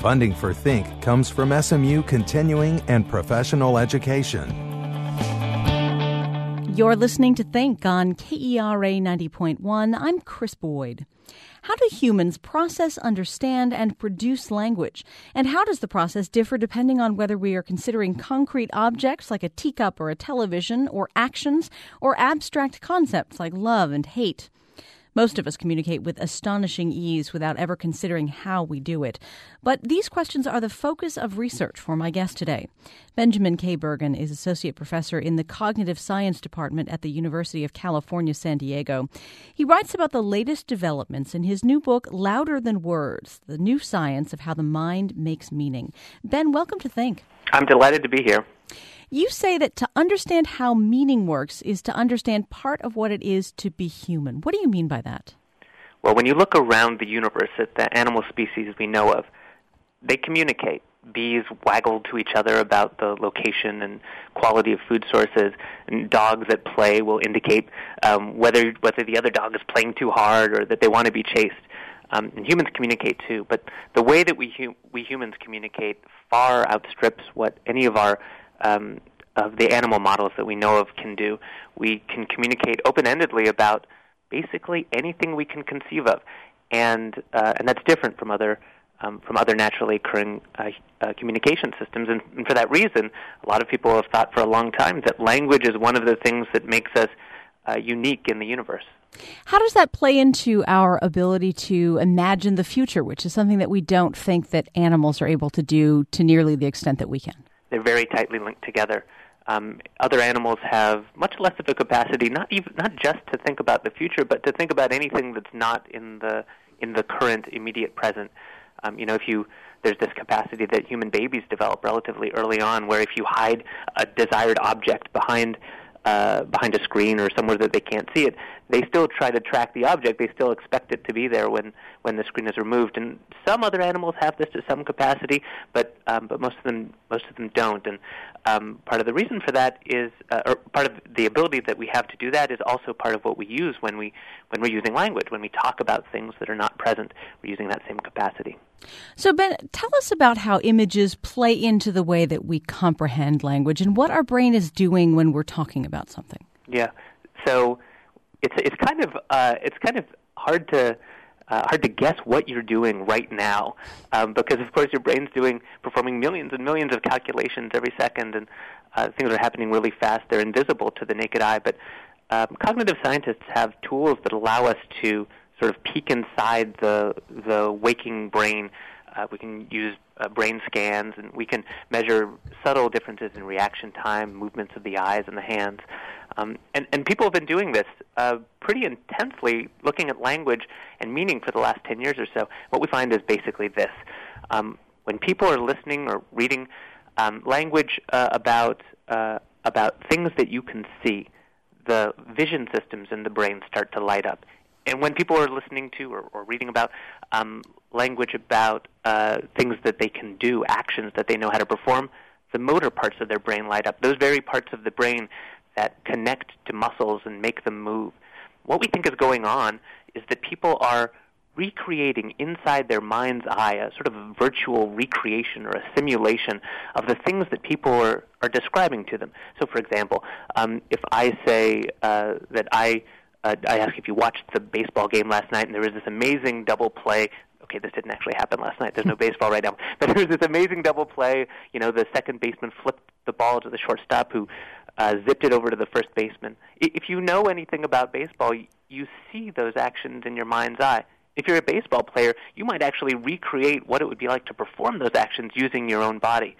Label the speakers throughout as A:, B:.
A: Funding for Think comes from SMU Continuing and Professional Education.
B: You're listening to Think on KERA 90.1. I'm Chris Boyd. How do humans process, understand, and produce language? And how does the process differ depending on whether we are considering concrete objects like a teacup or a television, or actions, or abstract concepts like love and hate? Most of us communicate with astonishing ease without ever considering how we do it. But these questions are the focus of research for my guest today. Benjamin K. Bergen is Associate Professor in the Cognitive Science Department at the University of California, San Diego. He writes about the latest developments in his new book, Louder Than Words, The New Science of How the Mind Makes Meaning. Ben, welcome to Think.
C: I'm delighted to be here.
B: You say that to understand how meaning works is to understand part of what it is to be human. What do you mean by that?
C: Well, when you look around the universe at the animal species we know of, they communicate. Bees waggle to each other about the location and quality of food sources, and dogs that play will indicate whether the other dog is playing too hard or that they want to be chased. And humans communicate too, but the way that we humans communicate far outstrips what any of our of the animal models that we know of can do. We can communicate open-endedly about basically anything we can conceive of, and that's different from other naturally occurring communication systems. And for that reason, a lot of people have thought for a long time that language is one of the things that makes us unique in the universe.
B: How does that play into our ability to imagine the future, which is something that we don't think that animals are able to do to nearly the extent that we can? They're
C: very tightly linked together. Other animals have much less of a capacity, not just to think about the future, but to think about anything that's not in the current immediate present. There's this capacity that human babies develop relatively early on, where if you hide a desired object behind a screen or somewhere that they can't see it, they still try to track the object. They still expect it to be there when the screen is removed. And some other animals have this to some capacity, but most of them don't. And part of the reason for that is, or part of the ability that we have to do that is also part of what we use when we're using language. When we talk about things that are not present, we're using that same capacity.
B: So, Ben, tell us about how images play into the way that we comprehend language and what our brain is doing when we're talking about something.
C: Yeah. So it's kind of hard to guess what you're doing right now, because of course your brain's performing millions and millions of calculations every second, and things are happening really fast. They're invisible to the naked eye, but cognitive scientists have tools that allow us to sort of peek inside the waking brain. We can use brain scans, and we can measure subtle differences in reaction time, movements of the eyes and the hands. And people have been doing this pretty intensely, looking at language and meaning for the last 10 years or so. What we find is basically this. When people are listening or reading language about things that you can see, the vision systems in the brain start to light up. And when people are listening to or reading about language about things that they can do, actions that they know how to perform, the motor parts of their brain light up. Those very parts of the brain that connect to muscles and make them move. What we think is going on is that people are recreating inside their mind's eye a sort of virtual recreation or a simulation of the things that people are describing to them. So, for example, if I say that I ask if you watched the baseball game last night, and there was this amazing double play. Okay, this didn't actually happen last night. There's no baseball right now. But there was this amazing double play. The second baseman flipped the ball to the shortstop, who zipped it over to the first baseman. If you know anything about baseball, you see those actions in your mind's eye. If you're a baseball player, you might actually recreate what it would be like to perform those actions using your own body.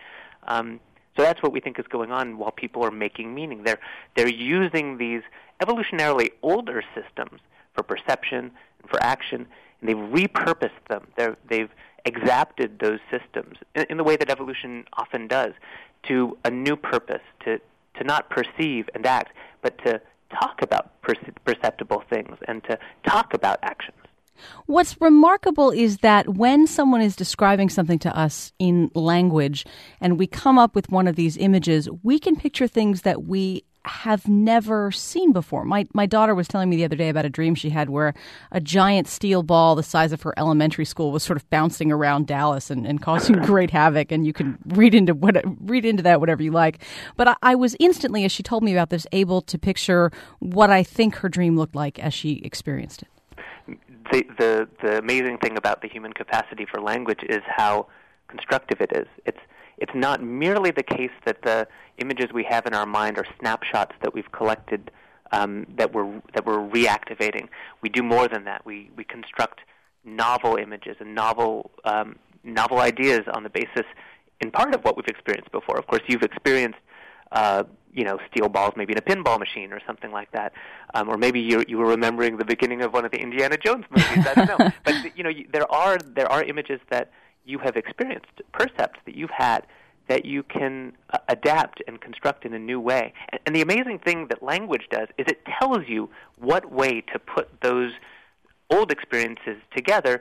C: So that's what we think is going on while people are making meaning. They're using these evolutionarily older systems for perception and for action, and they've repurposed them. They've exapted those systems in the way that evolution often does to a new purpose, to not perceive and act, but to talk about perceptible things and to talk about actions.
B: What's remarkable is that when someone is describing something to us in language and we come up with one of these images, we can picture things that we have never seen before. My daughter was telling me the other day about a dream she had where a giant steel ball the size of her elementary school was sort of bouncing around Dallas and causing great havoc, and you can read into that whatever you like. But I was instantly, as she told me about this, able to picture what I think her dream looked like as she experienced it.
C: The amazing thing about the human capacity for language is how constructive it is. It's not merely the case that the images we have in our mind are snapshots that we've collected that we're reactivating. We do more than that. We construct novel images and novel ideas on the basis, in part, of what we've experienced before. Of course, you've experienced steel balls, maybe in a pinball machine or something like that, or maybe you were remembering the beginning of one of the Indiana Jones movies. I don't know, but there are images that you have experienced, percepts that you've had, that you can adapt and construct in a new way. And the amazing thing that language does is it tells you what way to put those old experiences together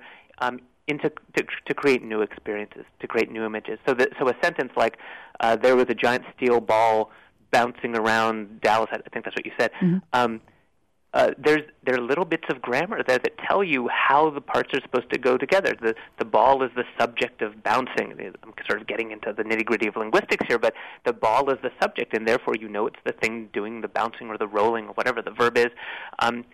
C: to create new experiences, to create new images. So a sentence like, there was a giant steel ball bouncing around Dallas, I think that's what you said. Mm-hmm. There are little bits of grammar there that tell you how the parts are supposed to go together. The ball is the subject of bouncing. I'm sort of getting into the nitty-gritty of linguistics here, but the ball is the subject, and therefore you know it's the thing doing the bouncing or the rolling or whatever the verb is. And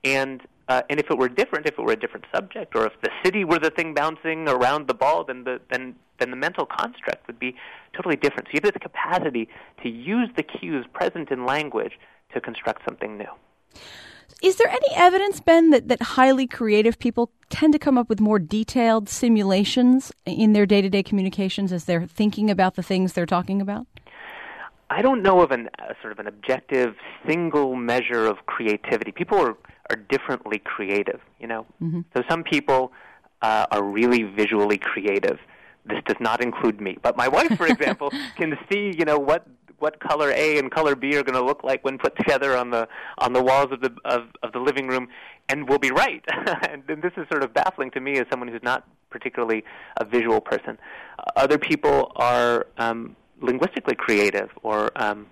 C: if it were different, if it were a different subject, or if the city were the thing bouncing around the ball, then the mental construct would be totally different. So you have the capacity to use the cues present in language to construct something new.
B: Is there any evidence, Ben, that highly creative people tend to come up with more detailed simulations in their day-to-day communications as they're thinking about the things they're talking about?
C: I don't know of sort of an objective single measure of creativity. People are differently creative, Mm-hmm. So some people are really visually creative. This does not include me. But my wife, for example, can see, what color A and color B are going to look like when put together on the walls of the living room, and will be right. And this is sort of baffling to me as someone who's not particularly a visual person. Other people are linguistically creative or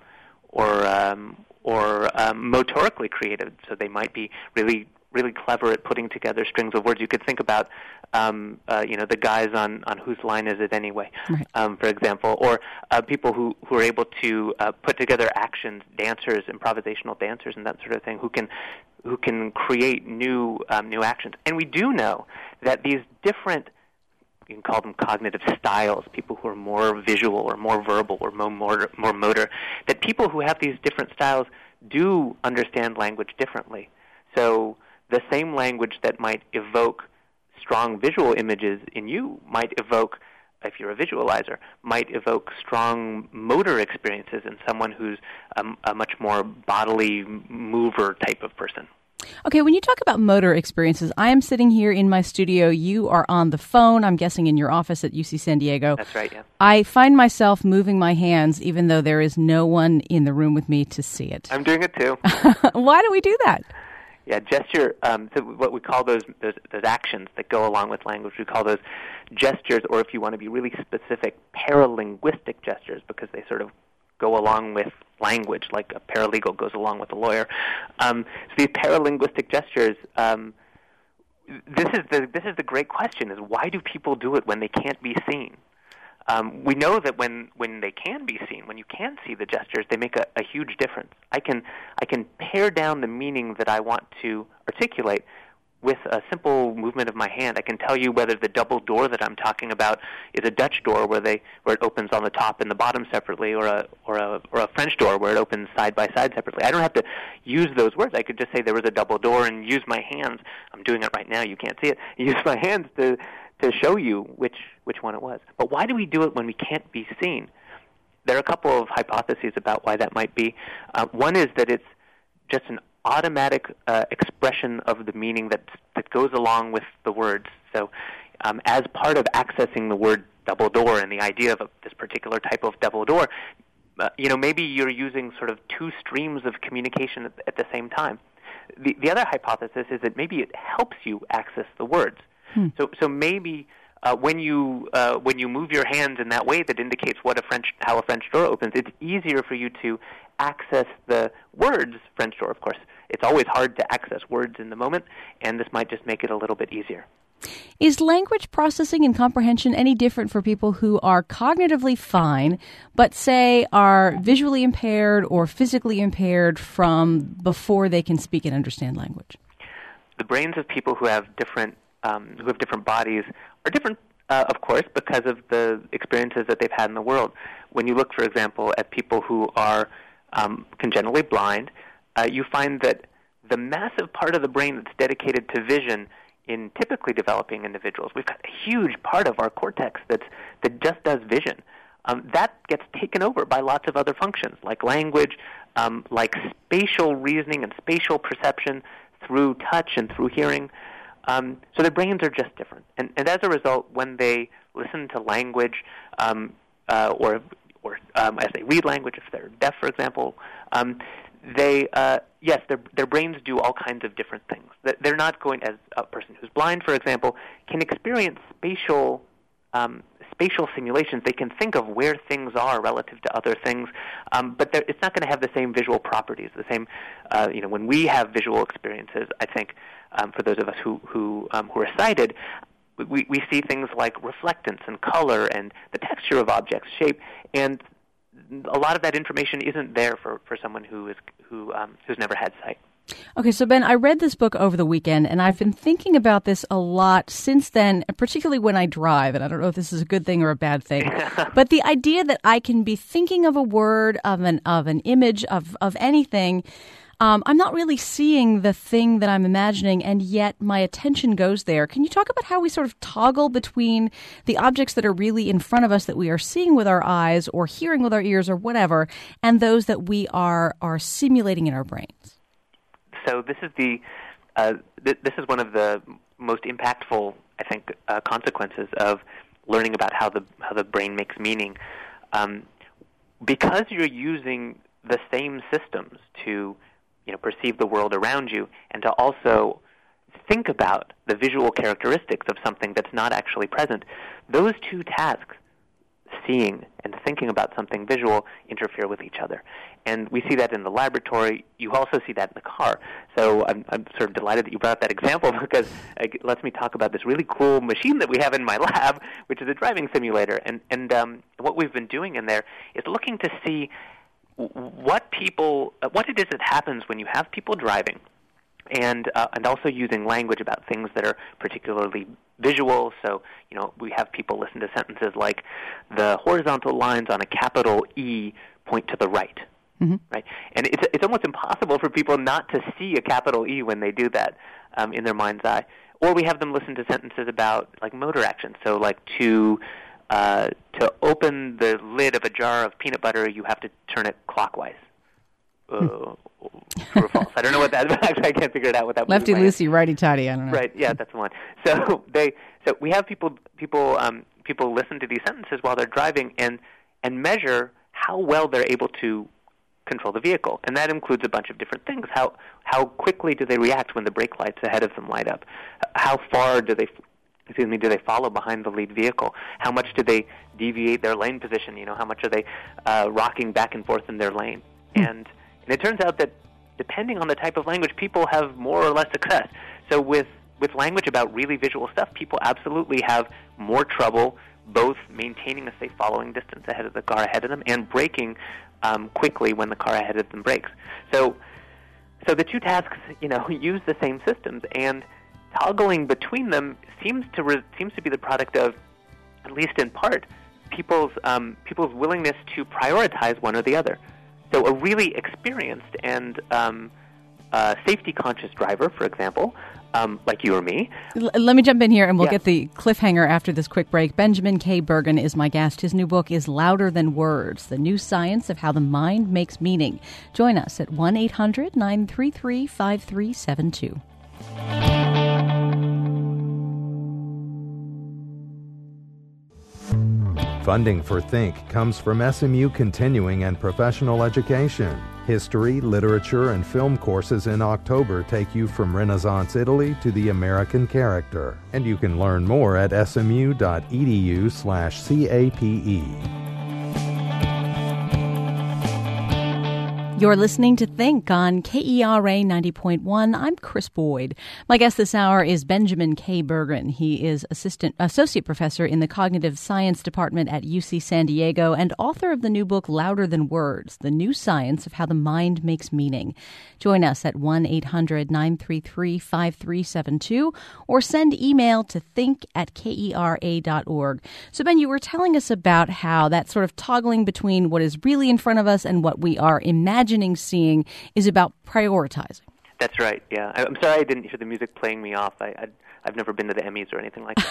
C: motorically creative, so they might be really clever at putting together strings of words. You could think about, the guys on Whose Line Is It Anyway, right. For example, or people who are able to put together actions, dancers, improvisational dancers, and that sort of thing, who can create new actions. And we do know that these different, you can call them cognitive styles, people who are more visual or more verbal or more motor, that people who have these different styles do understand language differently. So the same language that might evoke strong visual images in you might evoke, if you're a visualizer, might evoke strong motor experiences in someone who's a much more bodily mover type of person.
B: Okay, when you talk about motor experiences, I am sitting here in my studio. You are on the phone, I'm guessing in your office at UC San Diego.
C: That's right, yeah.
B: I find myself moving my hands even though there is no one in the room with me to see it.
C: I'm doing it too.
B: Why do we do that?
C: Yeah, gesture, so what we call those actions that go along with language, we call those gestures, or if you want to be really specific, paralinguistic gestures, because they sort of go along with language, like a paralegal goes along with a lawyer. So these paralinguistic gestures, this is the great question, is why do people do it when they can't be seen? We know that when they can be seen, when you can see the gestures, they make a huge difference. I can pare down the meaning that I want to articulate with a simple movement of my hand. I can tell you whether the double door that I'm talking about is a Dutch door where it opens on the top and the bottom separately, or a French door where it opens side by side separately. I don't have to use those words. I could just say there was a double door and use my hands. I'm doing it right now. You can't see it. Use my hands to show you which one it was. But why do we do it when we can't be seen? There are a couple of hypotheses about why that might be. One is that it's just an automatic expression of the meaning that goes along with the words. So as part of accessing the word double door and the idea of this particular type of double door, maybe you're using sort of two streams of communication at the same time. The other hypothesis is that maybe it helps you access the words. So maybe when you move your hands in that way that indicates how a French door opens, it's easier for you to access the words French door. Of course, it's always hard to access words in the moment, and this might just make it a little bit easier.
B: Is language processing and comprehension any different for people who are cognitively fine, but say are visually impaired or physically impaired from before they can speak and understand language?
C: The brains of people who have different bodies are different, of course, because of the experiences that they've had in the world. When you look, for example, at people who are congenitally blind, you find that the massive part of the brain that's dedicated to vision in typically developing individuals, we've got a huge part of our cortex that just does vision. That gets taken over by lots of other functions, like language, like spatial reasoning and spatial perception through touch and through hearing. So their brains are just different. And as a result, when they listen to language or as they read language, if they're deaf, for example, their brains do all kinds of different things. They're not going, as a person who's blind, for example, can experience spatial simulations. They can think of where things are relative to other things, but it's not going to have the same visual properties. The same, when we have visual experiences, I think for those of us who are sighted, we see things like reflectance and color and the texture of objects, shape, and a lot of that information isn't there for someone who's never had sight.
B: Okay, so Ben, I read this book over the weekend, and I've been thinking about this a lot since then, particularly when I drive, and I don't know if this is a good thing or a bad thing, but the idea that I can be thinking of a word, of an image, of anything, I'm not really seeing the thing that I'm imagining, and yet my attention goes there. Can you talk about how we sort of toggle between the objects that are really in front of us that we are seeing with our eyes or hearing with our ears or whatever, and those that we are simulating in our brains?
C: So this is this is one of the most impactful, I think, consequences of learning about how the brain makes meaning, because you're using the same systems to perceive the world around you and to also think about the visual characteristics of something that's not actually present. Those two tasks, seeing and thinking about something visual, interfere with each other. And we see that in the laboratory. You also see that in the car. So I'm sort of delighted that you brought up that example because it lets me talk about this really cool machine that we have in my lab, which is a driving simulator. And what we've been doing in there is looking to see what it is that happens when you have people driving, and also using language about things that are particularly visual. So, we have people listen to sentences like, the horizontal lines on a capital E point to the right, right? And it's almost impossible for people not to see a capital E when they do that in their mind's eye. Or we have them listen to sentences about, like, motor action. So, like, to open the lid of a jar of peanut butter, you have to turn it clockwise. True or false? I don't know what that is. Actually, I can't figure it out. What that
B: lefty loosey, righty tighty. I don't know.
C: Right? Yeah, that's the one. So we have people listen to these sentences while they're driving and measure how well they're able to control the vehicle, and that includes a bunch of different things. How quickly do they react when the brake lights ahead of them light up? How far do they follow behind the lead vehicle? How much do they deviate their lane position? How much are they rocking back and forth in their lane? And it turns out that depending on the type of language, people have more or less success. So with language about really visual stuff, people absolutely have more trouble both maintaining a safe following distance ahead of the car ahead of them and braking quickly when the car ahead of them brakes. So the two tasks, use the same systems, and toggling between them seems to be the product of, at least in part, people's willingness to prioritize one or the other. So a really experienced and safety-conscious driver, for example, like you or me.
B: Let me jump in here, and we'll get the cliffhanger after this quick break. Benjamin K. Bergen is my guest. His new book is Louder Than Words, The New Science of How the Mind Makes Meaning. Join us at 1-800-933-5372.
A: Funding for Think comes from SMU Continuing and Professional Education. History, literature, and film courses in October take you from Renaissance Italy to the American character. And you can learn more at smu.edu/CAPE.
B: You're listening to Think on KERA 90.1. I'm Chris Boyd. My guest this hour is Benjamin K. Berggren. He is associate professor in the Cognitive Science Department at UC San Diego and author of the new book Louder Than Words, The New Science of How the Mind Makes Meaning. Join us at 1-800-933-5372 or send email to think@kera.org. So, Ben, you were telling us about how that sort of toggling between what is really in front of us and what we are imagining seeing is about prioritizing.
C: That's right, yeah. I'm sorry I didn't hear the music playing me off. I've never been to the Emmys or anything like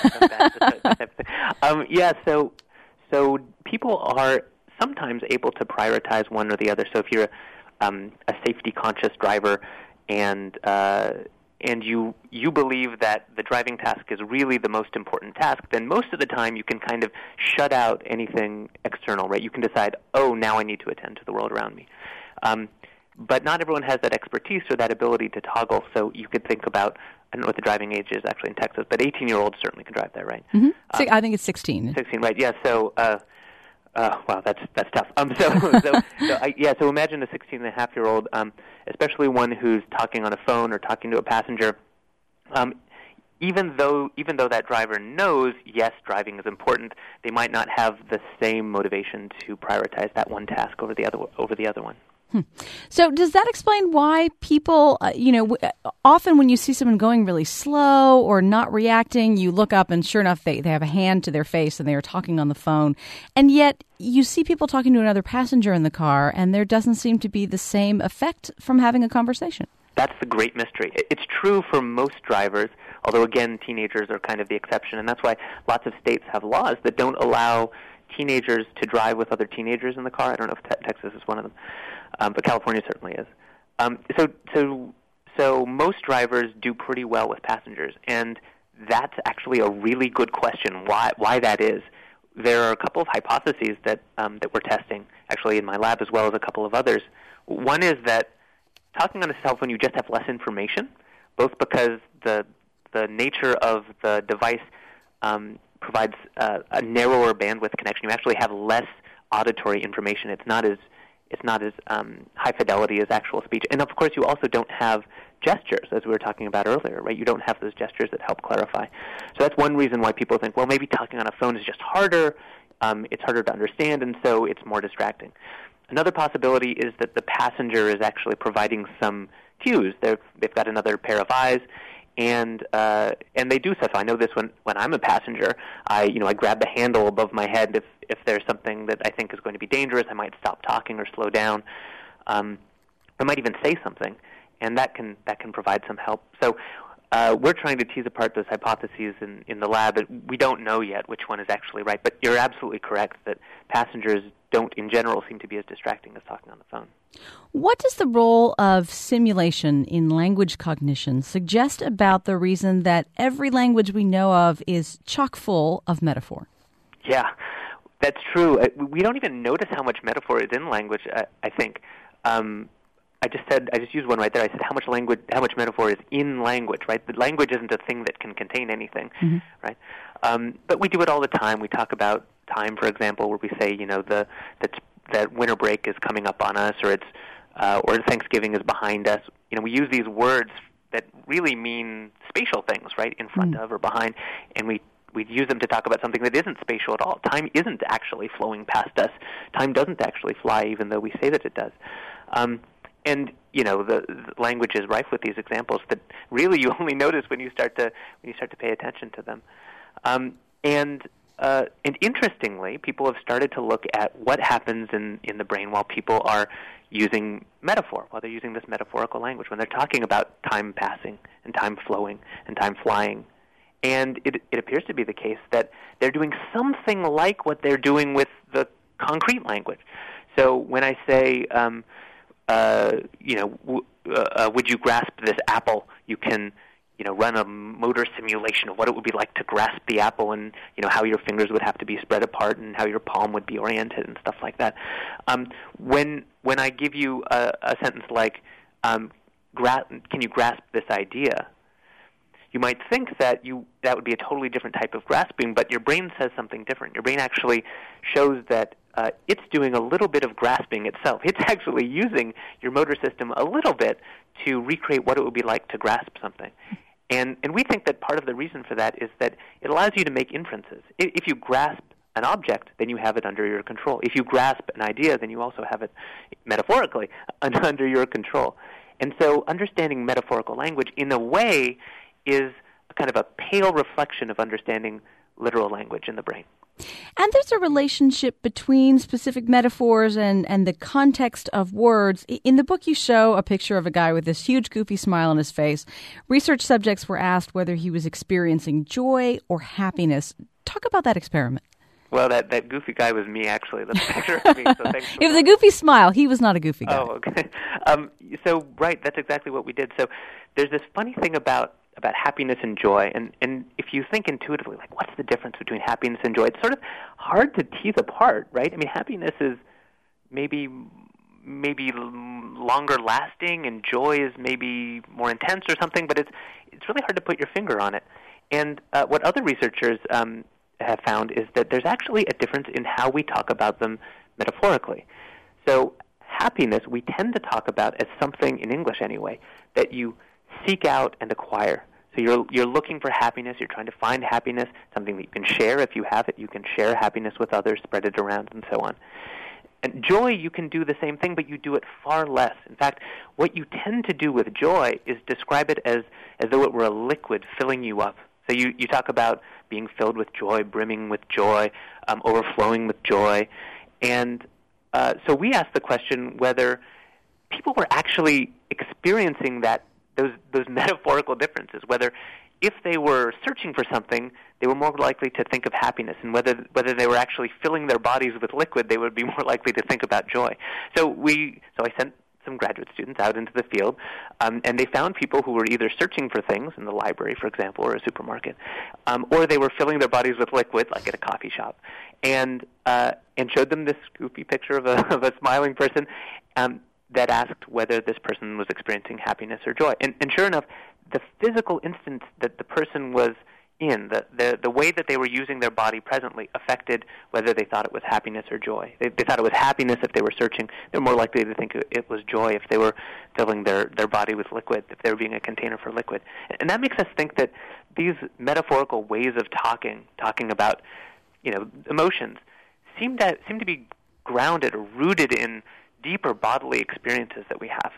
C: that. So people are sometimes able to prioritize one or the other. So if you're a safety-conscious driver and you believe that the driving task is really the most important task, then most of the time you can kind of shut out anything external, right? You can decide, oh, now I need to attend to the world around me. But not everyone has that expertise or that ability to toggle, so you could think about, I don't know what the driving age is actually in Texas, but 18-year-olds certainly can drive that, right?
B: Mm-hmm. I think it's 16.
C: 16, right, yeah, so, wow, that's tough. So imagine a 16-and-a-half-year-old, especially one who's talking on a phone or talking to a passenger, even though that driver knows, yes, driving is important, they might not have the same motivation to prioritize that one task over the other one.
B: So does that explain why people, often when you see someone going really slow or not reacting, you look up and sure enough, they have a hand to their face and they are talking on the phone. And yet you see people talking to another passenger in the car and there doesn't seem to be the same effect from having a conversation.
C: That's the great mystery. It's true for most drivers, although, again, teenagers are kind of the exception. And that's why lots of states have laws that don't allow teenagers to drive with other teenagers in the car. I don't know if Texas is one of them. But California certainly is. So most drivers do pretty well with passengers, and that's actually a really good question. Why that is? There are a couple of hypotheses that we're testing, actually in my lab as well as a couple of others. One is that talking on a cell phone, you just have less information, both because the nature of the device provides a narrower bandwidth connection. You actually have less auditory information. It's not as high fidelity as actual speech. And, of course, you also don't have gestures, as we were talking about earlier, right? You don't have those gestures that help clarify. So that's one reason why people think, well, maybe talking on a phone is just harder, it's harder to understand, and so it's more distracting. Another possibility is that the passenger is actually providing some cues. They've got another pair of eyes, and they do stuff. I know this when I'm a passenger. I grab the handle above my head if there's something that I think is going to be dangerous. I might stop talking or slow down. I might even say something, and that can provide some help. So we're trying to tease apart those hypotheses in the lab. We don't know yet which one is actually right, but you're absolutely correct that passengers don't, in general, seem to be as distracting as talking on the phone.
B: What does the role of simulation in language cognition suggest about the reason that every language we know of is chock full of metaphor?
C: Yeah, that's true. We don't even notice how much metaphor is in language, I think. I just used one right there. I said how much metaphor is in language, right? The language isn't a thing that can contain anything, mm-hmm. right? But we do it all the time. We talk about time, for example, where we say, that winter break is coming up on us, or Thanksgiving is behind us. We use these words that really mean spatial things, right? In front of or behind, and we use them to talk about something that isn't spatial at all. Time isn't actually flowing past us. Time doesn't actually fly, even though we say that it does. And the language is rife with these examples that really you only notice when you start to pay attention to them. And interestingly, people have started to look at what happens in the brain while people are using metaphor, while they're using this metaphorical language, when they're talking about time passing and time flowing and time flying. And it appears to be the case that they're doing something like what they're doing with the concrete language. So when I say, would you grasp this apple, you can run a motor simulation of what it would be like to grasp the apple, and how your fingers would have to be spread apart and how your palm would be oriented and stuff like that. When when I give you a sentence like, can you grasp this idea? You might think that that would be a totally different type of grasping, but your brain says something different. Your brain actually shows that it's doing a little bit of grasping itself. It's actually using your motor system a little bit to recreate what it would be like to grasp something. And we think that part of the reason for that is that it allows you to make inferences. If you grasp an object, then you have it under your control. If you grasp an idea, then you also have it, metaphorically, under your control. And so understanding metaphorical language, in a way, is kind of a pale reflection of understanding literal language in the brain.
B: And there's a relationship between specific metaphors and the context of words. In the book, you show a picture of a guy with this huge, goofy smile on his face. Research subjects were asked whether he was experiencing joy or happiness. Talk about that experiment.
C: Well, that goofy guy was me, actually. That's a picture of me. So thanks for
B: it was a goofy smile. He was not a goofy guy.
C: Oh, okay. So, right, that's exactly what we did. So there's this funny thing about happiness and joy, and if you think intuitively, like, what's the difference between happiness and joy? It's sort of hard to tease apart, right? I mean, happiness is maybe longer lasting, and joy is maybe more intense or something, but it's really hard to put your finger on it. And what other researchers have found is that there's actually a difference in how we talk about them metaphorically. So happiness, we tend to talk about as something, in English anyway, that you seek out and acquire. So you're looking for happiness, you're trying to find happiness, something that you can share if you have it. You can share happiness with others, spread it around, and so on. And joy, you can do the same thing, but you do it far less. In fact, what you tend to do with joy is describe it as though it were a liquid filling you up. So you talk about being filled with joy, brimming with joy, overflowing with joy. And so we asked the question whether people were actually experiencing those metaphorical differences, whether if they were searching for something, they were more likely to think of happiness, and whether they were actually filling their bodies with liquid, they would be more likely to think about joy. So I sent some graduate students out into the field, and they found people who were either searching for things in the library, for example, or a supermarket, or they were filling their bodies with liquid, like at a coffee shop, and showed them this goofy picture of a smiling person that asked whether this person was experiencing happiness or joy. And sure enough, the physical instance that the person was in, the way that they were using their body presently affected whether they thought it was happiness or joy. They thought it was happiness if they were searching. They're more likely to think it was joy if they were filling their body with liquid, if they were being a container for liquid. And that makes us think that these metaphorical ways of talking about, emotions, seem to be grounded or rooted in deeper bodily experiences that we have.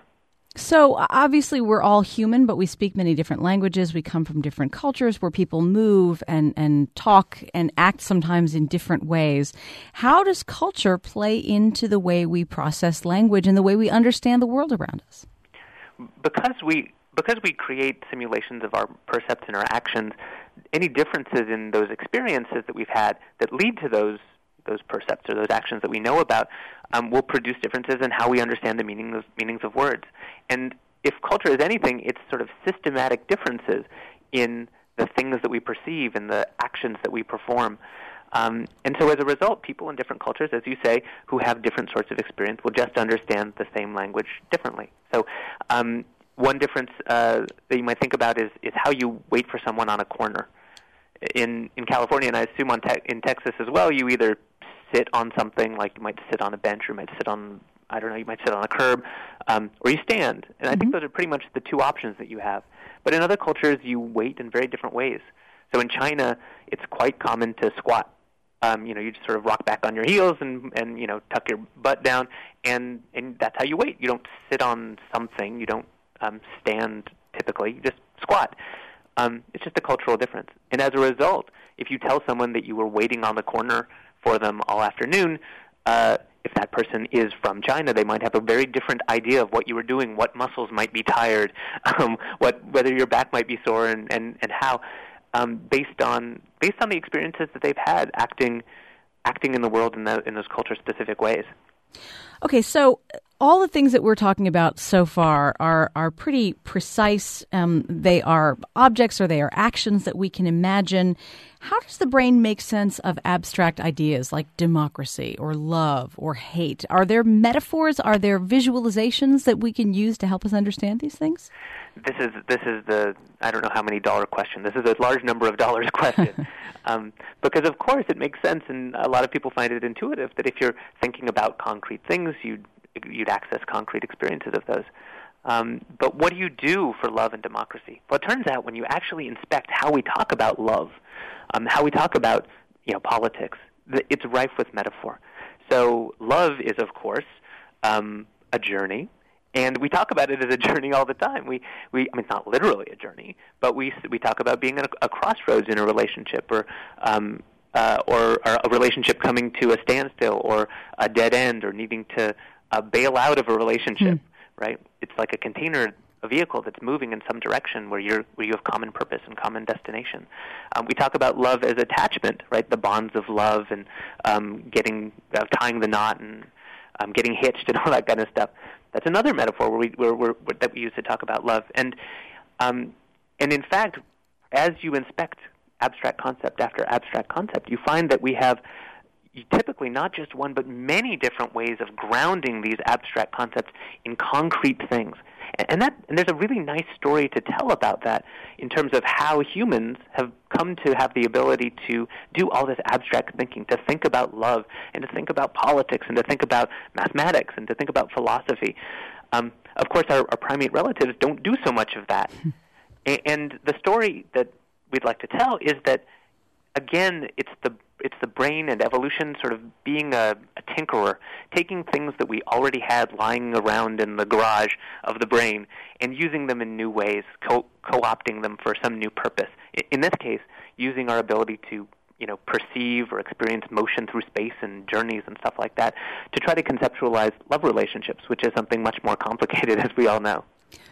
B: So obviously we're all human, but we speak many different languages. We come from different cultures where people move and talk and act sometimes in different ways. How does culture play into the way we process language and the way we understand the world around us? Because
C: we create simulations of our percepts and our actions, any differences in those experiences that we've had that lead to those percepts or those actions that we know about will produce differences in how we understand the meanings of words. And if culture is anything, it's sort of systematic differences in the things that we perceive and the actions that we perform. And so as a result, people in different cultures, as you say, who have different sorts of experience will just understand the same language differently. So one difference that you might think about is how you wait for someone on a corner. In California, and I assume in Texas as well, you either sit on something, like you might sit on a bench, or you might sit on, you might sit on a curb, or you stand. And I think those are pretty much the two options that you have. But in other cultures, you wait in very different ways. So in China, it's quite common to squat. You just sort of rock back on your heels and tuck your butt down, and that's how you wait. You don't sit on something. You don't stand typically. You just squat. It's just a cultural difference. And as a result, if you tell someone that you were waiting on the corner for them all afternoon, if that person is from China, they might have a very different idea of what you were doing, what muscles might be tired, whether your back might be sore, and how, based on the experiences that they've had acting in the world in those culture-specific ways.
B: Okay, so all the things that we're talking about so far are pretty precise. They are objects or they are actions that we can imagine. How does the brain make sense of abstract ideas like democracy or love or hate? Are there metaphors? Are there visualizations that we can use to help us understand these things?
C: This is the, I don't know how many dollar question. This is a large number of dollars question. Because, of course, it makes sense, and a lot of people find it intuitive, that if you're thinking about concrete things, you'd access concrete experiences of those. But what do you do for love and democracy? Well, it turns out when you actually inspect how we talk about love, how we talk about politics, it's rife with metaphor. So love is, of course, a journey. And we talk about it as a journey all the time. I mean, it's not literally a journey, but we talk about being at a crossroads in a relationship, or a relationship coming to a standstill, or a dead end, or needing to bail out of a relationship. Right? It's like a vehicle that's moving in some direction where you have common purpose and common destination. We talk about love as attachment, right? The bonds of love and tying the knot and getting hitched and all that kind of stuff. That's another metaphor that we use to talk about love. And in fact, as you inspect abstract concept after abstract concept, you find that we have typically not just one, but many different ways of grounding these abstract concepts in concrete things. And there's a really nice story to tell about that in terms of how humans have come to have the ability to do all this abstract thinking, to think about love, and to think about politics, and to think about mathematics, and to think about philosophy. Of course, our primate relatives don't do so much of that. And the story that we'd like to tell is that, again, it's the brain and evolution sort of being a tinkerer, taking things that we already had lying around in the garage of the brain and using them in new ways, co-opting them for some new purpose. In this case, using our ability to perceive or experience motion through space and journeys and stuff like that to try to conceptualize love relationships, which is something much more complicated, as we all know.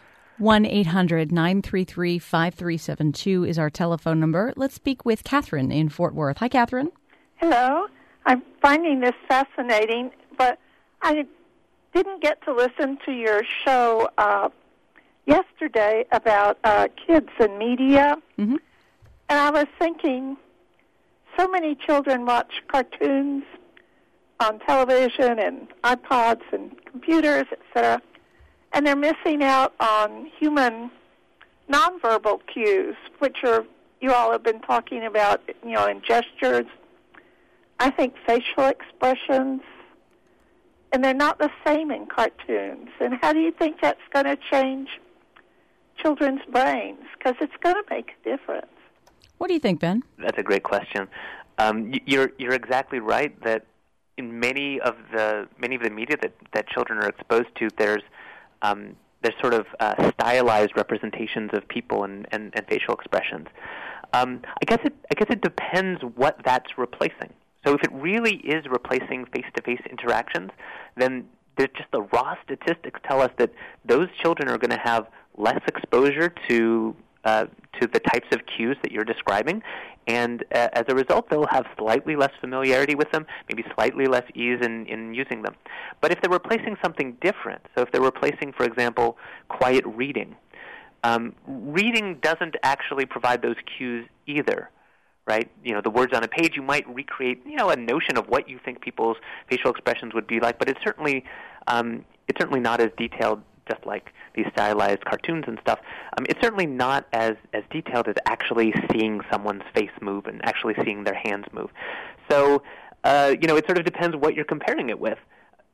B: 1-800-933-5372 is our telephone number. Let's speak with Catherine in Fort Worth. Hi, Catherine.
D: Hello. I'm finding this fascinating, but I didn't get to listen to your show yesterday about kids and media. Mm-hmm. And I was thinking, so many children watch cartoons on television and iPods and computers, etc., and they're missing out on human nonverbal cues, which you all have been talking about, in gestures. I think facial expressions, and they're not the same in cartoons. And how do you think that's going to change children's brains? Because it's going to make a difference.
B: What do you think, Ben?
C: That's a great question. You're exactly right that in many of the media that children are exposed to, there's sort of stylized representations of people and facial expressions. I guess it depends what that's replacing. So if it really is replacing face-to-face interactions, then just the raw statistics tell us that those children are going to have less exposure to the types of cues that you're describing, and as a result, they'll have slightly less familiarity with them, maybe slightly less ease in using them. But if they're replacing something different, so if they're replacing, for example, quiet reading, reading doesn't actually provide those cues either. Right? The words on a page, you might recreate, a notion of what you think people's facial expressions would be like, but it's certainly not as detailed, just like these stylized cartoons and stuff. It's certainly not as detailed as actually seeing someone's face move and actually seeing their hands move. So, it sort of depends what you're comparing it with.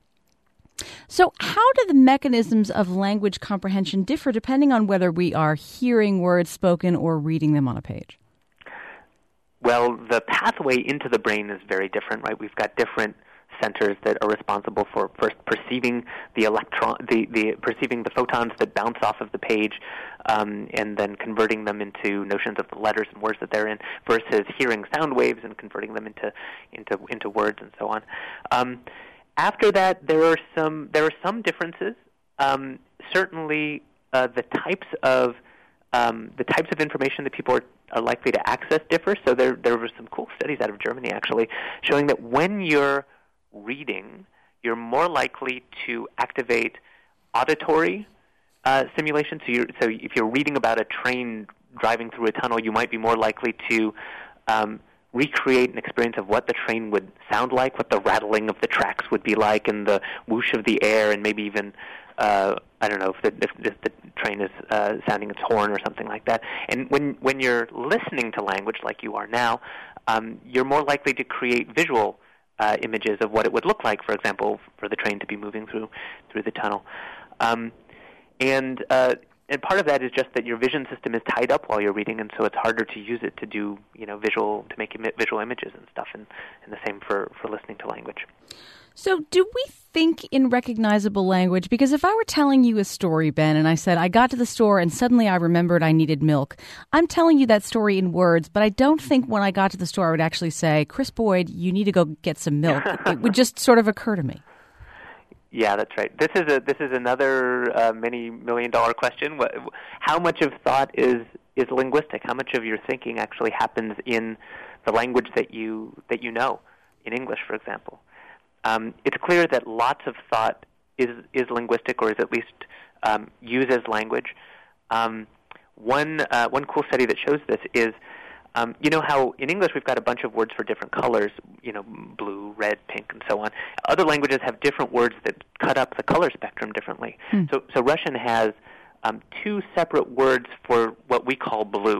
B: So how do the mechanisms of language comprehension differ depending on whether we are hearing words spoken or reading them on a page?
C: Well, the pathway into the brain is very different, right? We've got different centers that are responsible for first perceiving perceiving the photons that bounce off of the page, and then converting them into notions of the letters and words that they're in, versus hearing sound waves and converting them into words and so on. After that, there are some differences. Certainly, the types of information that people are likely to access differ. So there were some cool studies out of Germany, actually, showing that when you're reading, you're more likely to activate auditory simulation. So if you're reading about a train driving through a tunnel, you might be more likely to recreate an experience of what the train would sound like, what the rattling of the tracks would be like, and the whoosh of the air, and maybe even I don't know if the train is sounding its horn or something like that. And when you're listening to language like you are now, you're more likely to create visual images of what it would look like, for example, for the train to be moving through the tunnel. And part of that is just that your vision system is tied up while you're reading, and so it's harder to use it to do to make visual images and stuff. And the same for listening to language.
B: So do we think in recognizable language? Because if I were telling you a story, Ben, and I said, I got to the store and suddenly I remembered I needed milk, I'm telling you that story in words, but I don't think when I got to the store I would actually say, Chris Boyd, you need to go get some milk. It would just sort of occur to me.
C: Yeah, that's right. This is another many million-dollar question. How much of thought is linguistic? How much of your thinking actually happens in the language that you know, in English, for example? It's clear that lots of thought is linguistic, or is at least used as language. One cool study that shows this is, you know how in English we've got a bunch of words for different colors, blue, red, pink, and so on. Other languages have different words that cut up the color spectrum differently. So Russian has two separate words for what we call blue.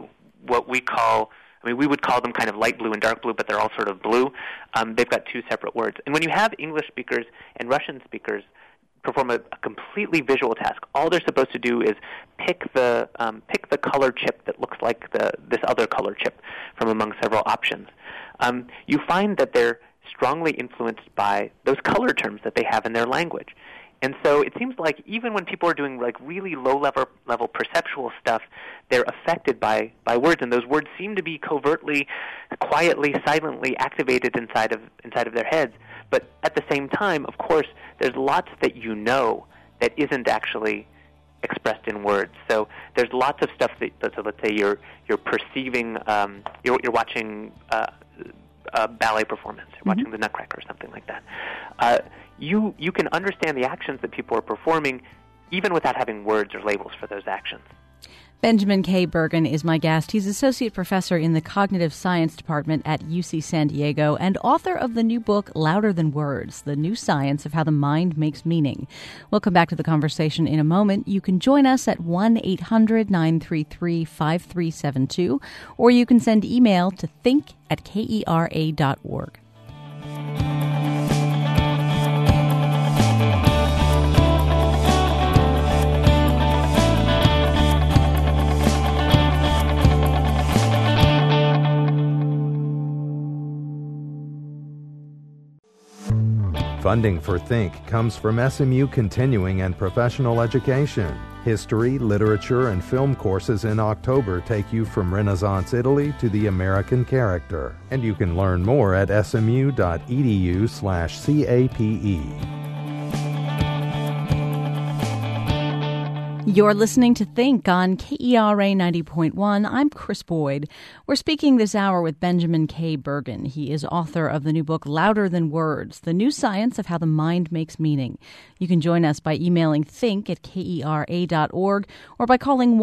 C: We would call them kind of light blue and dark blue, but they're all sort of blue. They've got two separate words. And when you have English speakers and Russian speakers perform a completely visual task, all they're supposed to do is pick the color chip that looks like this other color chip from among several options. You find that they're strongly influenced by those color terms that they have in their language. And so it seems like even when people are doing like really low-level perceptual stuff, they're affected by words, and those words seem to be covertly, quietly, silently activated inside of their heads. But at the same time, of course, there's lots that you know that isn't actually expressed in words. So there's lots of stuff so let's say you're perceiving, you're watching a ballet performance, you're watching the Nutcracker or something like that. You can understand the actions that people are performing even without having words or labels for those actions.
B: Benjamin K. Bergen is my guest. He's associate professor in the Cognitive Science Department at UC San Diego and author of the new book, Louder Than Words, The New Science of How the Mind Makes Meaning. We'll come back to the conversation in a moment. You can join us at 1-800-933-5372, or you can send email to think@kera.org.
A: Funding for Think comes from SMU Continuing and Professional Education. History, literature, and film courses in October take you from Renaissance Italy to the American character. And you can learn more at smu.edu/CAPE.
B: You're listening to Think on KERA 90.1. I'm Chris Boyd. We're speaking this hour with Benjamin K. Bergen. He is author of the new book, Louder Than Words, The New Science of How the Mind Makes Meaning. You can join us by emailing think@kera.org or by calling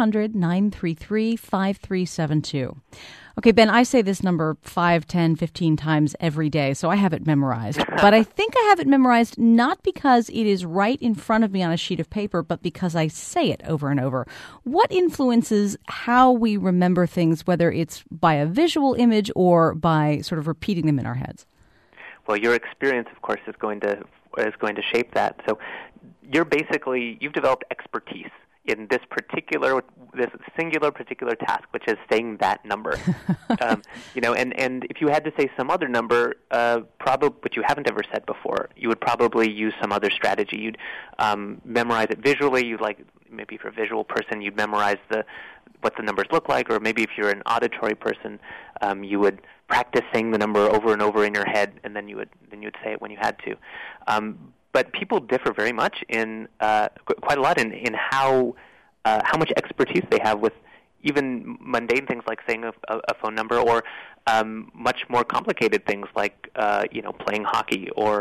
B: 1-800-933-5372. Okay, Ben, I say this number 5, 10, 15 times every day, so I have it memorized. But I think I have it memorized not because it is right in front of me on a sheet of paper, but because I say it over and over. What influences how we remember things, whether it's by a visual image or by sort of repeating them in our heads?
C: Well, your experience, of course, is going to shape that. So you've developed expertise in this singular particular task, which is saying that number. And if you had to say some other number, which you haven't ever said before, you would probably use some other strategy. You'd memorize it visually. Maybe if you're a visual person, you'd memorize what the numbers look like, or maybe if you're an auditory person, you would practice saying the number over and over in your head, and then you would say it when you had to. But people differ very much quite a lot in how much expertise they have with even mundane things like saying a phone number, or much more complicated things like playing hockey or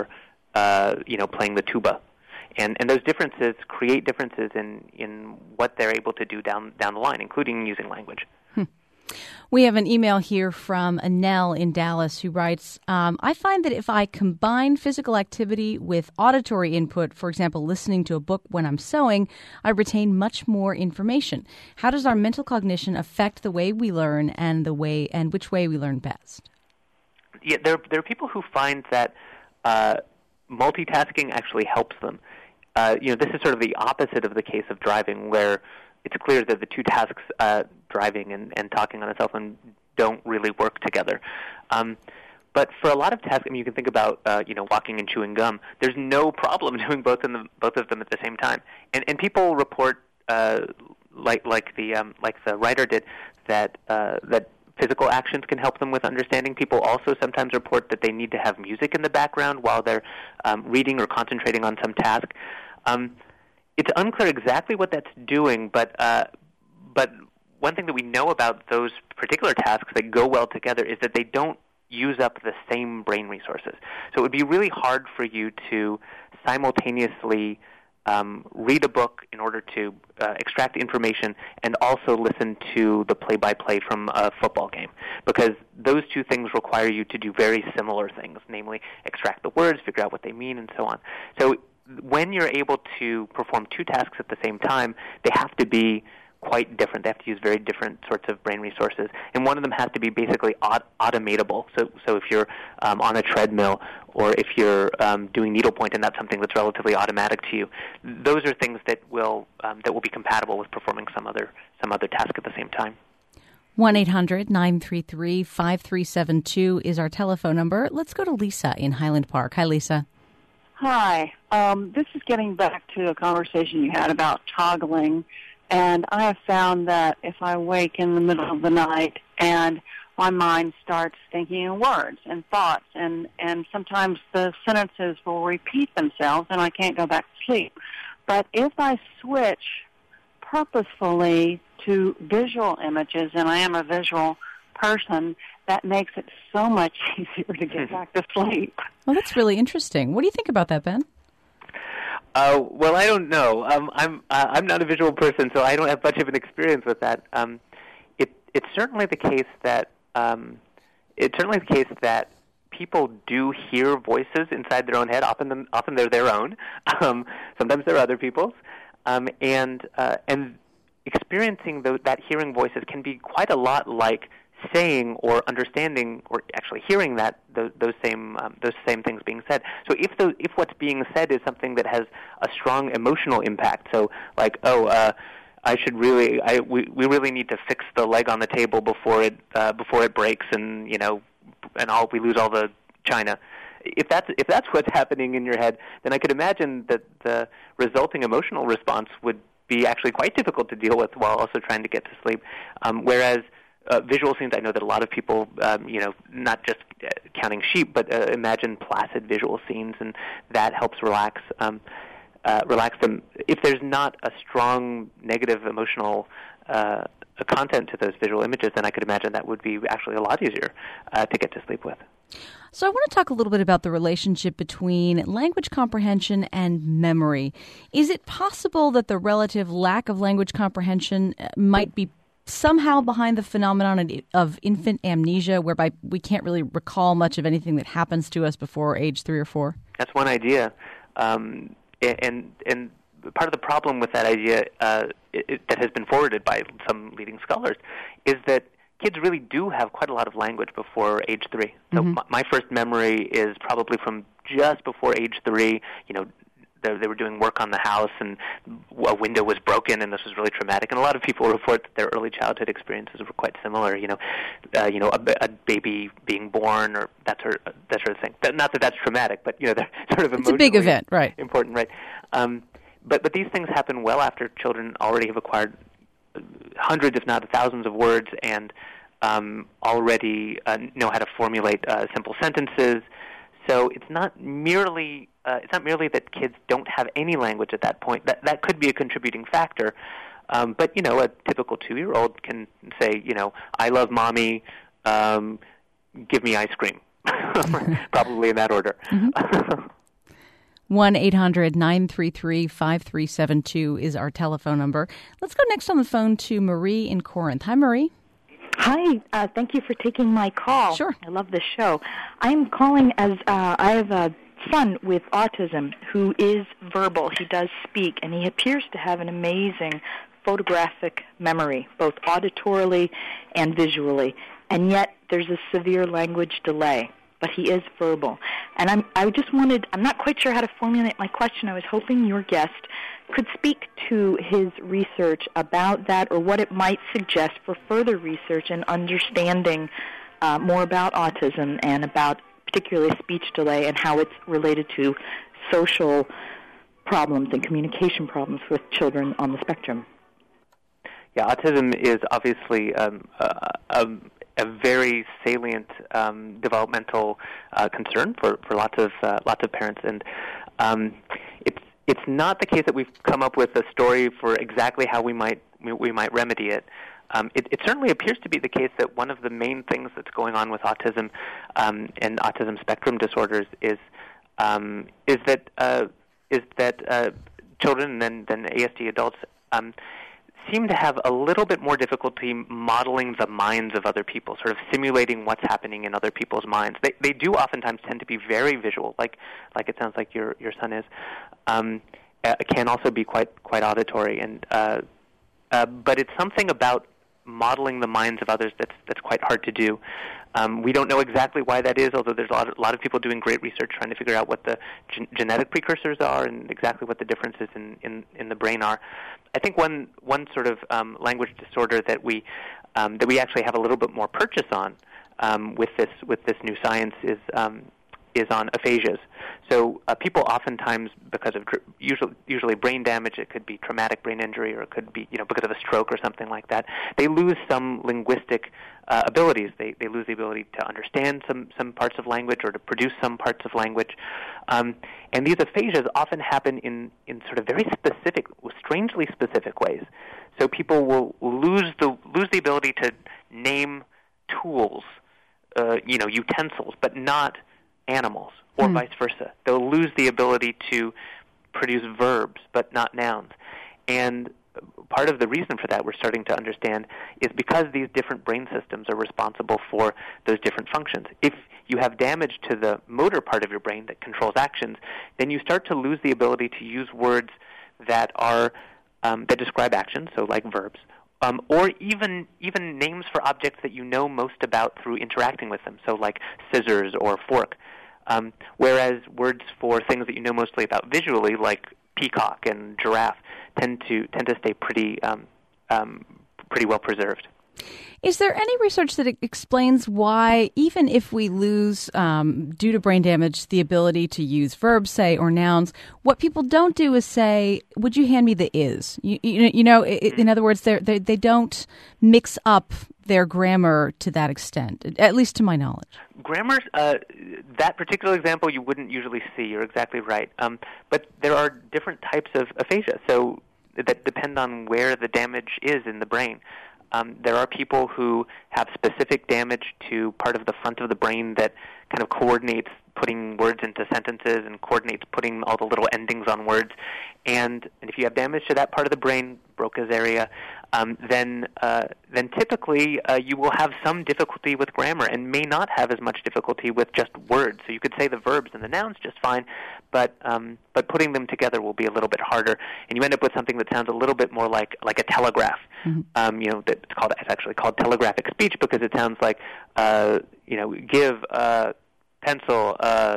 C: playing the tuba. And those differences create differences in what they're able to do down the line, including using language.
B: We have an email here from Anel in Dallas who writes, I find that if I combine physical activity with auditory input, for example, listening to a book when I'm sewing, I retain much more information. How does our mental cognition affect the way we learn and which way we learn best?
C: Yeah, there are people who find that multitasking actually helps them. This is sort of the opposite of the case of driving, where it's clear that the two tasks, driving and talking on a cell phone, don't really work together. But for a lot of tasks, you can think about walking and chewing gum. There's no problem doing both of them at the same time. And people report, like the writer did, that physical actions can help them with understanding. People also sometimes report that they need to have music in the background while they're reading or concentrating on some task. It's unclear exactly what that's doing, but one thing that we know about those particular tasks that go well together is that they don't use up the same brain resources. So it would be really hard for you to simultaneously read a book in order to extract information and also listen to the play-by-play from a football game, because those two things require you to do very similar things, namely extract the words, figure out what they mean, and so on. So when you're able to perform two tasks at the same time, they have to be quite different. They have to use very different sorts of brain resources, and one of them has to be basically automatable. So if you're on a treadmill, or if you're doing needlepoint, and that's something that's relatively automatic to you, those are things that will be compatible with performing some other task at the same time.
B: 1-800-933-5372 is our telephone number. Let's go to Lisa in Highland Park. Hi, Lisa.
E: Hi. This is getting back to a conversation you had about toggling. And I have found that if I wake in the middle of the night and my mind starts thinking in words and thoughts, and sometimes the sentences will repeat themselves and I can't go back to sleep. But if I switch purposefully to visual images, and I am a visual person, that makes it so much easier to get back to sleep.
B: Well, that's really interesting. What do you think about that, Ben?
C: Well, I don't know. I'm not a visual person, so I don't have much of an experience with that. It's certainly the case that people do hear voices inside their own head. Often they're their own. Sometimes they're other people's, and experiencing that hearing voices can be quite a lot like saying or understanding or actually hearing those same things being said. So if what's being said is something that has a strong emotional impact, so like we really need to fix the leg on the table before it breaks, and we lose all the china. If that's what's happening in your head, then I could imagine that the resulting emotional response would be actually quite difficult to deal with while also trying to get to sleep. Whereas visual scenes, I know that a lot of people, not just counting sheep, but imagine placid visual scenes, and that helps relax them. If there's not a strong negative emotional content to those visual images, then I could imagine that would be actually a lot easier to get to sleep with.
B: So I want to talk a little bit about the relationship between language comprehension and memory. Is it possible that the relative lack of language comprehension might be somehow behind the phenomenon of infant amnesia, whereby we can't really recall much of anything that happens to us before age 3 or 4?
C: That's one idea. And part of the problem with that idea that has been forwarded by some leading scholars is that kids really do have quite a lot of language before age 3. So my first memory is probably from just before age 3. They were doing work on the house, and a window was broken, and this was really traumatic. And a lot of people report that their early childhood experiences were quite similar. A baby being born, or that sort of thing. Not that that's traumatic, but they're sort of emotionally
B: it's a big event, right?
C: Important, right? But these things happen well after children already have acquired hundreds, if not thousands, of words, and already know how to formulate simple sentences. So it's not merely that kids don't have any language at that point. That could be a contributing factor. But a typical 2-year-old can say, I love mommy, give me ice cream. Probably in that order.
B: 1-800-933-5372 is our telephone number. Let's go next on the phone to Marie in Corinth. Hi, Marie.
F: Hi, thank you for taking my call.
B: Sure.
F: I love the show. I'm calling as I have a son with autism who is verbal. He does speak, and he appears to have an amazing photographic memory, both auditorily and visually, and yet there's a severe language delay. But he is verbal. And I'm not quite sure how to formulate my question. I was hoping your guest could speak to his research about that or what it might suggest for further research and understanding more about autism and about particularly speech delay and how it's related to social problems and communication problems with children on the spectrum.
C: Yeah, autism is obviously a very salient developmental concern for lots of parents, and it's not the case that we've come up with a story for exactly how we might remedy it. It certainly appears to be the case that one of the main things that's going on with autism and autism spectrum disorders is that children and then ASD adults seem to have a little bit more difficulty modeling the minds of other people, sort of simulating what's happening in other people's minds. They do oftentimes tend to be very visual, like it sounds like your son is. Can also be quite auditory, and but it's something about modeling the minds of others that's quite hard to do. We don't know exactly why that is, although there's a lot of people doing great research trying to figure out what the genetic precursors are and exactly what the differences in the brain are. I think one sort of language disorder that we actually have a little bit more purchase on with this new science is on aphasias. So people oftentimes, because of usually brain damage, it could be traumatic brain injury, or it could be because of a stroke or something like that, they lose some linguistic abilities. They lose the ability to understand some parts of language or to produce some parts of language. And these aphasias often happen in sort of very specific, strangely specific ways. So people will lose the ability to name tools, utensils, but not animals, or vice versa. They'll lose the ability to produce verbs, but not nouns. And part of the reason for that, we're starting to understand, is because these different brain systems are responsible for those different functions. If you have damage to the motor part of your brain that controls actions, then you start to lose the ability to use words that are that describe actions, so like verbs, or even names for objects that you know most about through interacting with them, so like scissors or fork. Whereas words for things that you know mostly about visually, like peacock and giraffe, tend to stay pretty well preserved.
B: Is there any research that explains why, even if we lose, due to brain damage, the ability to use verbs, say, or nouns, what people don't do is say, "Would you hand me the is?" In other words, they don't mix up their grammar to that extent, at least to my knowledge.
C: Grammar, that particular example you wouldn't usually see. You're exactly right. But there are different types of aphasia, so that depend on where the damage is in the brain. There are people who have specific damage to part of the front of the brain that kind of coordinates putting words into sentences and coordinates putting all the little endings on words. And if you have damage to that part of the brain, Broca's area, then typically you will have some difficulty with grammar and may not have as much difficulty with just words. So you could say the verbs and the nouns just fine, but putting them together will be a little bit harder, and you end up with something that sounds a little bit more like a telegraph. Mm-hmm. It's actually called telegraphic speech because it sounds like give pencil,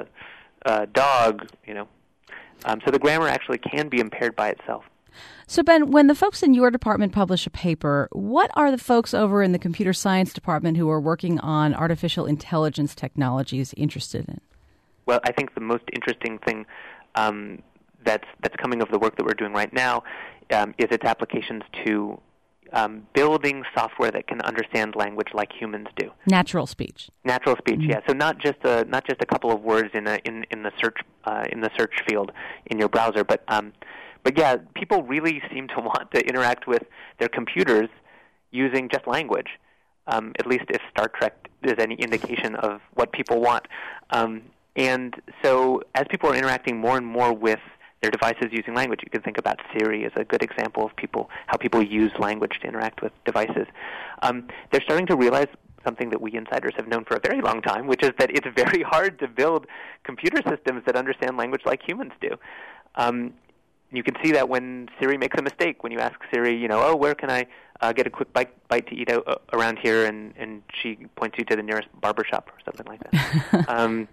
C: dog. So the grammar actually can be impaired by itself.
B: So, Ben, when the folks in your department publish a paper, what are the folks over in the computer science department who are working on artificial intelligence technologies interested in?
C: Well, I think the most interesting thing that's coming of the work that we're doing right now is its applications to building software that can understand language like humans do.
B: Natural speech.
C: Natural speech, mm-hmm. Yeah. So not just a couple of words in the search field in your browser, but yeah, people really seem to want to interact with their computers using just language. At least if Star Trek is any indication of what people want. And so as people are interacting more and more with their devices using language, you can think about Siri as a good example of how people use language to interact with devices. They're starting to realize something that we insiders have known for a very long time, which is that it's very hard to build computer systems that understand language like humans do. You can see that when Siri makes a mistake. When you ask Siri, where can I get a quick bite to eat around here, and she points you to the nearest barber shop or something like that.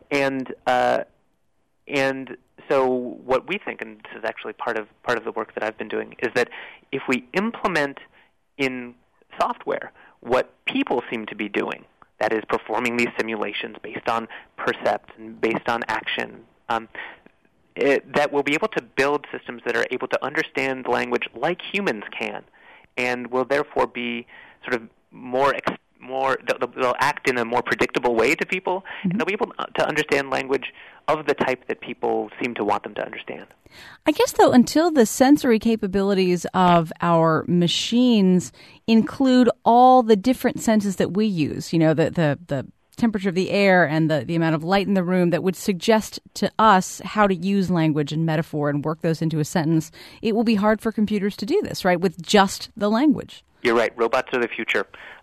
C: And so what we think, and this is actually part of the work that I've been doing, is that if we implement in software what people seem to be doing, that is performing these simulations based on percept and based on action, that we'll be able to build systems that are able to understand language like humans can, and will therefore be sort of they'll act in a more predictable way to people, and they'll be able to understand language of the type that people seem to want them to understand.
B: I guess, though, until the sensory capabilities of our machines include all the different senses that we use, the temperature of the air and the amount of light in the room that would suggest to us how to use language and metaphor and work those into a sentence, it will be hard for computers to do this, right, with just the language.
C: You're right. Robots are the future.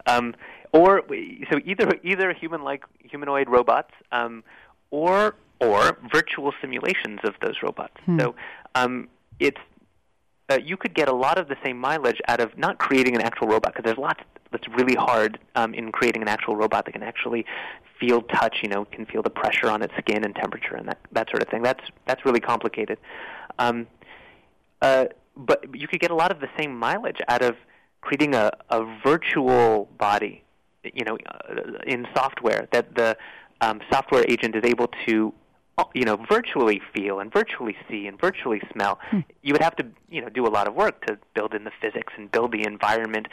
C: So either humanoid robots, or virtual simulations of those robots. So you could get a lot of the same mileage out of not creating an actual robot, because there's lots that's really hard in creating an actual robot that can actually feel touch, can feel the pressure on its skin and temperature and that sort of thing. That's really complicated. But you could get a lot of the same mileage out of creating a virtual body, in software, that the software agent is able to, virtually feel and virtually see and virtually smell. You would have to, do a lot of work to build in the physics and build the environment,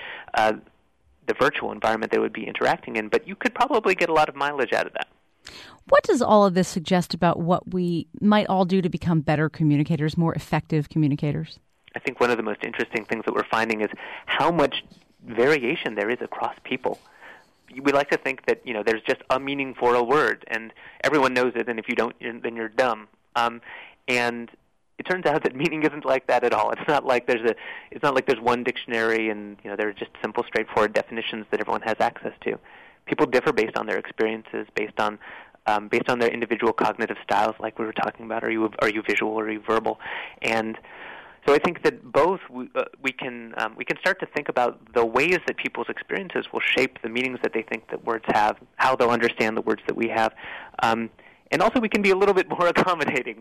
C: the virtual environment they would be interacting in, but you could probably get a lot of mileage out of that.
B: What does all of this suggest about what we might all do to become better communicators, more effective communicators?
C: I think one of the most interesting things that we're finding is how much variation there is across people. We like to think that, there's just a meaning for a word, and everyone knows it, and if you don't, then you're dumb. And it turns out that meaning isn't like that at all. It's not like there's one dictionary, and there are just simple, straightforward definitions that everyone has access to. People differ based on their experiences, based on their individual cognitive styles, like we were talking about. Are you visual or are you verbal? And so I think that both we can start to think about the ways that people's experiences will shape the meanings that they think that words have, how they'll understand the words that we have, and also we can be a little bit more accommodating.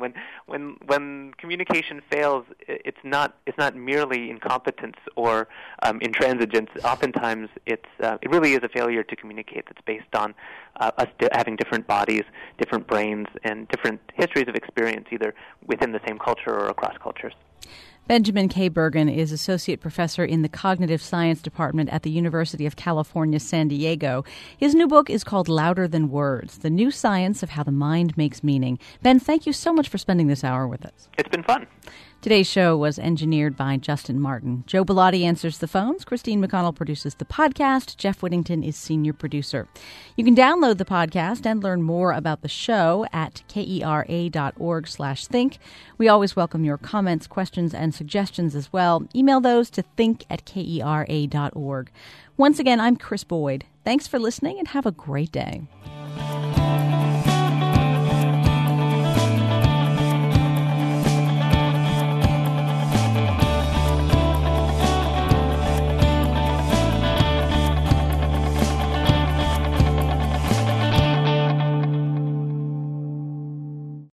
C: When communication fails, it's not merely incompetence or intransigence. Oftentimes it really is a failure to communicate that's based on us having different bodies, different brains, and different histories of experience, either within the same culture or across cultures.
B: Benjamin K. Bergen is Associate Professor in the Cognitive Science Department at the University of California, San Diego. His new book is called Louder Than Words, The New Science of How the Mind Makes Meaning. Ben, thank you so much for spending this hour with us.
C: It's been fun.
B: Today's show was engineered by Justin Martin. Joe Bellotti answers the phones. Christine McConnell produces the podcast. Jeff Whittington is senior producer. You can download the podcast and learn more about the show at kera.org/think. We always welcome your comments, questions, and suggestions as well. Email those to think@kera.org. Once again, I'm Chris Boyd. Thanks for listening and have a great day.